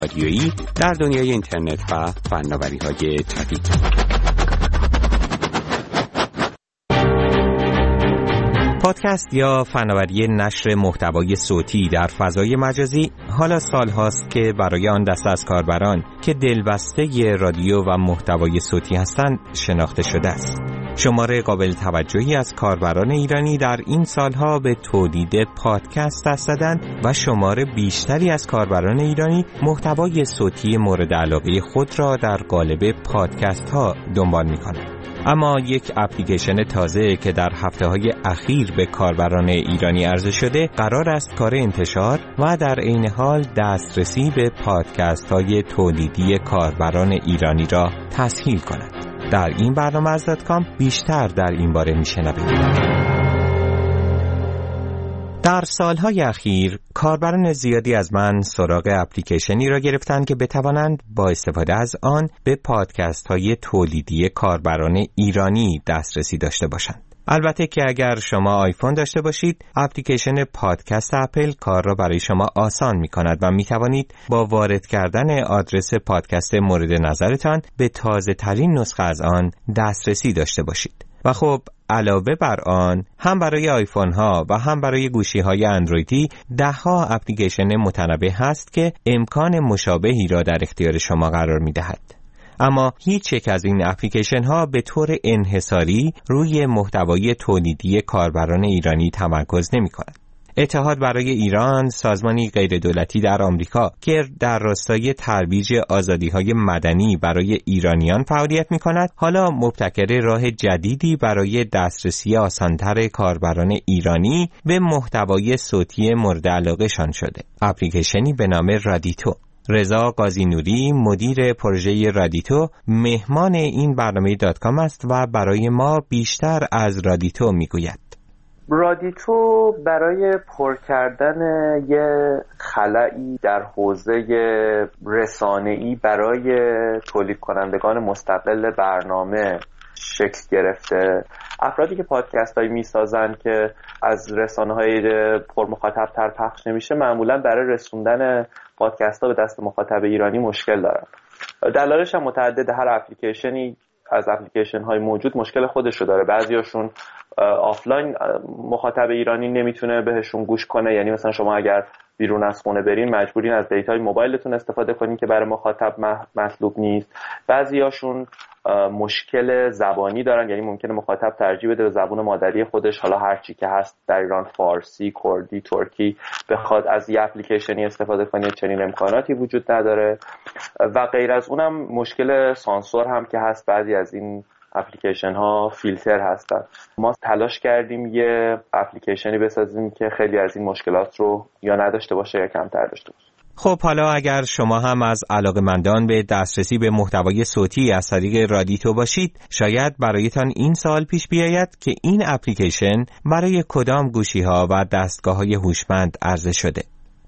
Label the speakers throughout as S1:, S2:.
S1: رادیویی در دنیای اینترنت و فناوری‌های جدید. پادکست یا فناوری نشر محتوای صوتی در فضای مجازی حالا سال‌هاست که برای آن دسته از کاربران که دلبسته رادیو و محتوای صوتی هستند شناخته شده است. شمار قابل توجهی از کاربران ایرانی در این سالها به تولید پادکست دست زدند و شمار بیشتری از کاربران ایرانی محتوای صوتی مورد علاقه خود را در قالب پادکست ها دنبال می‌کنند. اما یک اپلیکیشن تازه که در هفته‌های اخیر به کاربران ایرانی عرضه شده قرار است کار انتشار و در عین حال دسترسی به پادکست‌های تولیدی کاربران ایرانی را تسهیل کند. در این برنامه از .com بیشتر در این باره می‌شنوید. در سالهای اخیر کاربران زیادی از من سراغ اپلیکیشنی را گرفتند که بتوانند با استفاده از آن به پادکست‌های تولیدی کاربران ایرانی دسترسی داشته باشند. البته که اگر شما آیفون داشته باشید، اپلیکیشن پادکست اپل کار را برای شما آسان می‌کند و می‌توانید با وارد کردن آدرس پادکست مورد نظرتان به تازه‌ترین نسخه از آن دسترسی داشته باشید. و خب علاوه بر آن هم برای آیفون ها و هم برای گوشی های اندرویدی ده‌ها اپلیکیشن متنوع هست که امکان مشابهی را در اختیار شما قرار می دهد. اما هیچ یک از این اپلیکیشن ها به طور انحصاری روی محتوای تولیدی کاربران ایرانی تمرکز نمی کند. اتحاد برای ایران، سازمانی غیردولتی در آمریکا که در راستای ترویج آزادی‌های مدنی برای ایرانیان فعالیت می‌کند، حالا مبتکر راه جدیدی برای دسترسی آسان‌تر کاربران ایرانی به محتوای صوتی مورد علاقه‌شان شده. اپلیکیشنی به نام رادیتو. رضا قاضی‌نوری مدیر پروژه رادیتو مهمان این برنامه .com است و برای ما بیشتر از رادیتو می‌گوید.
S2: رادیتو برای پر کردن یه خلایی در حوزه رسانه‌ای برای تولید کنندگان مستقل برنامه شکل گرفته. افرادی که پادکست‌هایی می‌سازن که از رسانه‌های پر مخاطب‌تر پخش نمیشه معمولاً برای رسوندن پادکست‌ها به دست مخاطب ایرانی مشکل دارن. دلایلش هم متعدده. هر اپلیکیشنی از اپلیکیشن‌های موجود مشکل خودش رو داره. بعضیاشون آفلاین مخاطب ایرانی نمیتونه بهشون گوش کنه، یعنی مثلا شما اگر بیرون از خونه برین مجبورین از دیتای موبایلتون استفاده کنین که برای مخاطب مطلوب نیست. بعضیاشون مشکل زبانی دارن، یعنی ممکنه مخاطب ترجیح بده به زبان مادری خودش، حالا هر چی که هست در ایران، فارسی، کردی، ترکی، بخواد از یه اپلیکیشنی استفاده کنه چنین امکاناتی وجود نداره. و غیر از اونم مشکل سانسور هم که هست، بعضی از این اپلیکیشن ها فیلتر هستن. ما تلاش کردیم یه اپلیکیشنی بسازیم که خیلی از این مشکلات رو یا نداشته باشه یا کمتر داشته باشه.
S1: خب حالا اگر شما هم از علاقه‌مندان به دسترسی به محتوای صوتی از طریق رادیتو باشید، شاید برایتان این سوال پیش بیاید که این اپلیکیشن برای کدام گوشی‌ها و دستگاه‌های هوشمند عرضه شده؟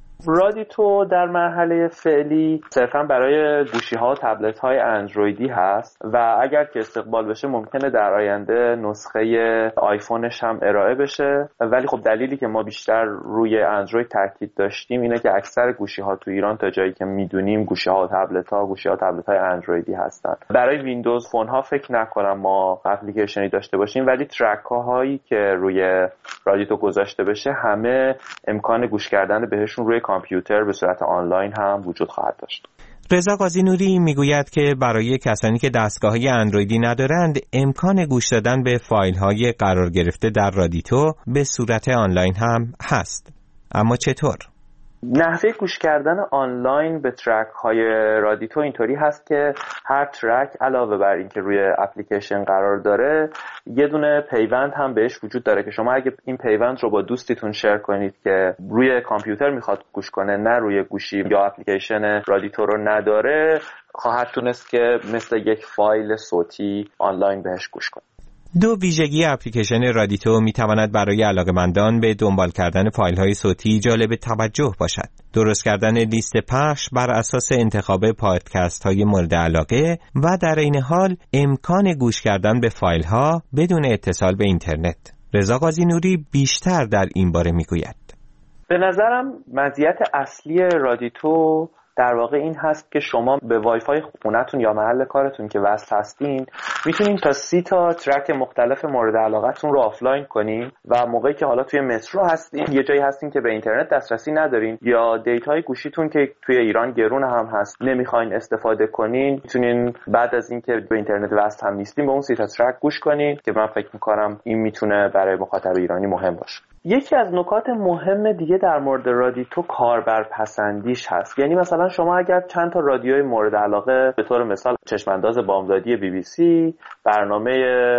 S2: رادیتو در مرحله فعلی صرفاً برای گوشی‌ها و تبلت‌های اندرویدی هست و اگر که استقبال بشه ممکنه در آینده نسخه آیفونش هم ارائه بشه. ولی خب دلیلی که ما بیشتر روی اندروید تاکید داشتیم اینه که اکثر گوشی‌ها تو ایران تا جایی که میدونیم گوشی‌ها و تبلت‌های اندرویدی هستن. برای ویندوز فون‌ها فکر نکنم ما اپلیکیشنی داشته باشیم، ولی ترک‌هایی که روی رادیتو گذاشته بشه همه امکان گوش کردن بهشون روی کامپیوتر به صورت آنلاین هم وجود خواهد داشت.
S1: رضا قاضی‌نوری میگوید که برای کسانی که دستگاه‌های اندرویدی ندارند امکان گوش دادن به فایل‌های قرار گرفته در رادیتو به صورت آنلاین هم هست. اما چطور؟
S2: نحوه گوش کردن آنلاین به ترک های رادیتو اینطوری هست که هر ترک علاوه بر این که روی اپلیکیشن قرار داره یه دونه پیوند هم بهش وجود داره که شما اگه این پیوند رو با دوستیتون شیر کنید که روی کامپیوتر میخواد گوش کنه، نه روی گوشی یا اپلیکیشن رادیتو رو نداره، خواهد تونست که مثل یک فایل صوتی آنلاین بهش گوش کنه.
S1: دو ویژگی اپلیکیشن رادیتو میتواند برای علاقه‌مندان به دنبال کردن فایل‌های صوتی جالب توجه باشد. درست کردن لیست پخش بر اساس انتخاب پادکست‌های مورد علاقه و در این حال امکان گوش کردن به فایل‌ها بدون اتصال به اینترنت. رضا قاضی‌نوری بیشتر در این باره میگوید.
S2: به نظرم مزیت اصلی رادیتو در واقع این هست که شما به وایفای خونتون یا محل کارتون که وصل هستین میتونین تا 30 تا ترک مختلف مورد علاقتون رو آفلاین کنین و موقعی که حالا توی مترو هستین، یه جایی هستین که به اینترنت دسترسی ندارین یا دیتای گوشیتون که توی ایران گرون هم هست نمیخواین استفاده کنین، میتونین بعد از اینکه به اینترنت وصل هم نیستین به اون 30 تا ترک گوش کنین که من فکر میکنم این میتونه برای مخاطب ایرانی مهم باشه. یکی از نکات مهم دیگه در مورد رادیتو کاربرپسندیش هست. یعنی مثلا شما اگر چند تا رادیوی مورد علاقه به طور مثال چشمانداز بامدادی BBC، برنامه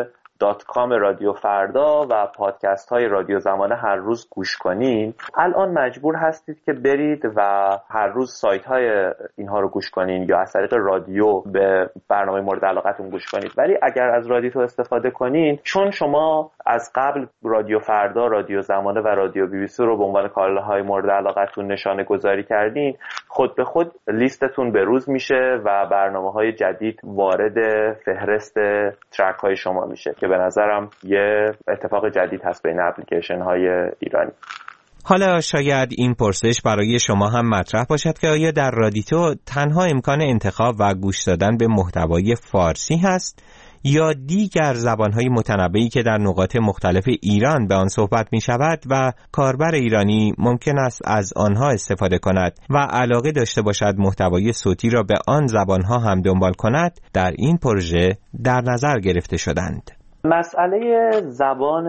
S2: .com رادیو فردا و پادکست های رادیو زمانه هر روز گوش کنین، الان مجبور هستید که برید و هر روز سایت های اینها رو گوش کنین یا از طریق رادیو به برنامه مورد علاقتون گوش کنید. ولی اگر از رادیو استفاده کنین، چون شما از قبل رادیو فردا، رادیو زمانه و رادیو BBC رو به عنوان کانال‌های مورد علاقتون نشانه گذاری کردین، خود به خود لیستتون بروز میشه و برنامه‌های جدید وارد فهرست ترک های شما میشه که به نظرم یه اتفاق جدید هست بین اپلیکیشن های ایرانی.
S1: حالا شاید این پرسش برای شما هم مطرح باشد که آیا در رادیتو تنها امکان انتخاب و گوش دادن به محتوای فارسی هست یا دیگر زبان‌های متنوعی که در نقاط مختلف ایران به آن صحبت می‌شود و کاربر ایرانی ممکن است از آنها استفاده کند و علاقه داشته باشد محتوای صوتی را به آن زبان‌ها هم دنبال کند، در این پروژه در نظر گرفته شدند.
S2: مسئله زبان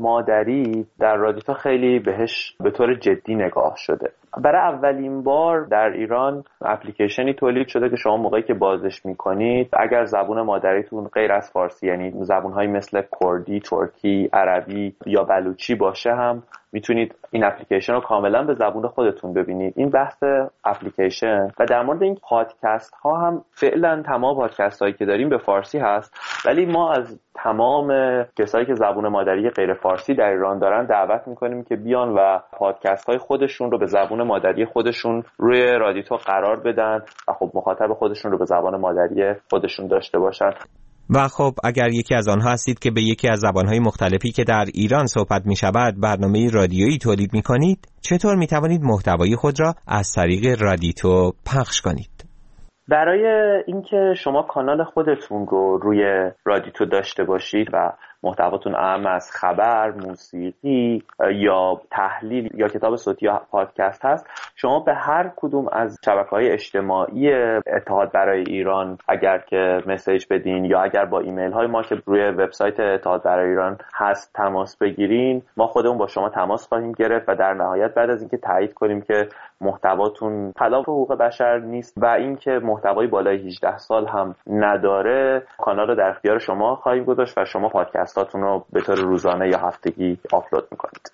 S2: مادری در رادیتو خیلی بهش به طور جدی نگاه شده. برای اولین بار در ایران اپلیکیشنی تولید شده که شما موقعی که بازش میکنید اگر زبان مادریتون غیر از فارسی، یعنی زبان‌هایی مثل کردی، ترکی، عربی یا بلوچی باشه هم میتونید این اپلیکیشن رو کاملا به زبان خودتون ببینید. این بحث اپلیکیشن. و در مورد این پادکست ها هم فعلا تمام پادکست هایی که داریم به فارسی هست، ولی ما از تمام کسایی که زبان مادری غیر فارسی در ایران دارن دعوت میکنیم که بیان و پادکست های خودشون رو به زبان مادری خودشون روی رادیتو قرار بدن و خب مخاطب خودشون رو به زبان مادری خودشون داشته باشن.
S1: و خب اگر یکی از آنها هستید که به یکی از زبانهای مختلفی که در ایران صحبت می شود برنامه رادیویی تولید می کنید، چطور می توانید محتوای خود را از طریق رادیتو پخش کنید؟
S2: برای اینکه شما کانال خودتون رو روی رادیتو داشته باشید و محتواتون اهم از خبر، موسیقی یا تحلیل یا کتاب صوتی یا پادکست هست، شما به هر کدوم از شبکه‌های اجتماعی اتحاد برای ایران اگر که مسیج بدین یا اگر با ایمیل های ما که روی وبسایت اتحاد برای ایران هست تماس بگیرین، ما خودمون با شما تماس خواهیم گرفت و در نهایت بعد از اینکه تایید کنیم که محتواتون خلاف حقوق بشر نیست و اینکه محتوای بالای 18 سال هم نداره، کانال رو در اختیار شما خواهیم گذاشت و شما پادکستاتون رو به طور روزانه یا هفتگی آپلود میکنید.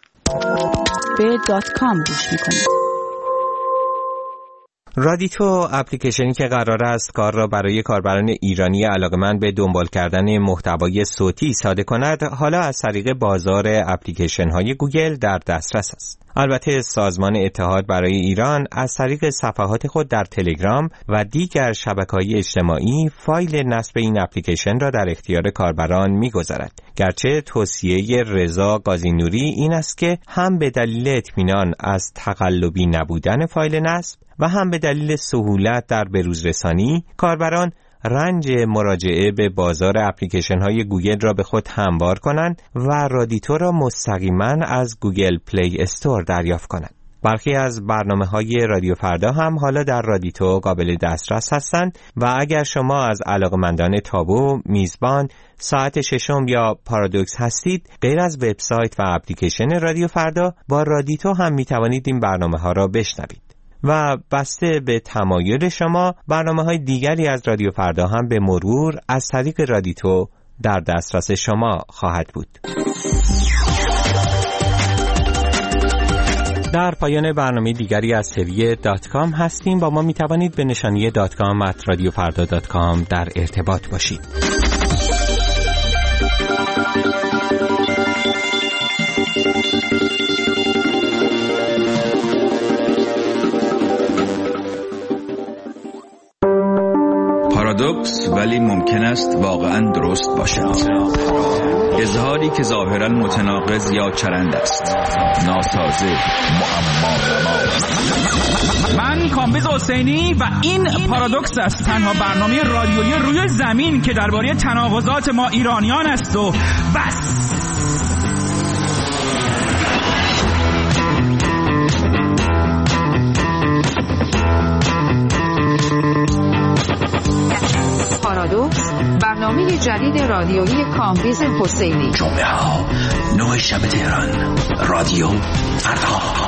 S3: به .com گوش میکنید.
S1: رادیتو اپلیکیشنی که قرار است کار را برای کاربران ایرانی علاقه‌مند به دنبال کردن محتوای صوتی ساده کند، حالا از طریق بازار اپلیکیشن‌های گوگل در دسترس است. البته سازمان اتحاد برای ایران از طریق صفحات خود در تلگرام و دیگر شبکه‌های اجتماعی فایل نصب این اپلیکیشن را در اختیار کاربران می‌گذارد. گرچه توصیه رضا قاضی‌نوری این است که هم به دلیل اطمینان از تقلبی نبودن فایل نصب و هم به دلیل سهولت در بروزرسانی، کاربران رنج مراجعه به بازار اپلیکیشن‌های گوگل را به خود هموار کنند و رادیتو را مستقیما از گوگل پلی استور دریافت کنند. برخی از برنامه‌های رادیو فردا هم حالا در رادیتو قابل دسترس هستند و اگر شما از علاقه‌مندان تابو، میزبان، ساعت ششم یا پارادوکس هستید، غیر از وبسایت و اپلیکیشن رادیو فردا، با رادیتو هم می‌توانید این برنامه‌ها را بشنوید. و بسته به تمایل شما برنامه‌های دیگری از رادیو فردا هم به مرور از طریق رادیتو در دسترس شما خواهد بود. در پایان برنامه دیگری از سری .com هستیم. با ما می توانید به نشانی .com@radiofarda.com در ارتباط باشید.
S4: پارادوکس ولی ممکن است واقعاً درست باشد. اظهاری که ظاهراً متناقض یا چرند است، ناسازه، معما.
S5: من کامبیز حسینی و این پارادوکس است، تنها برنامه رادیویی روی زمین که درباره تناقضات ما ایرانیان است و بس.
S6: پارادوکس، برنامه جدید رادیویی کامبیز حسینی.
S4: جمعه ها 9 شب تهران، رادیو فردا.